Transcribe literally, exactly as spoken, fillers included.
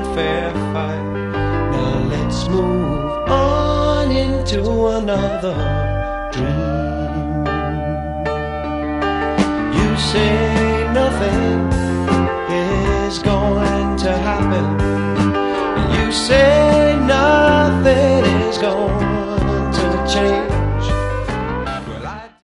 fair fight. Now let's move on into another dream. You say nothing is going to happen. You say nothing is going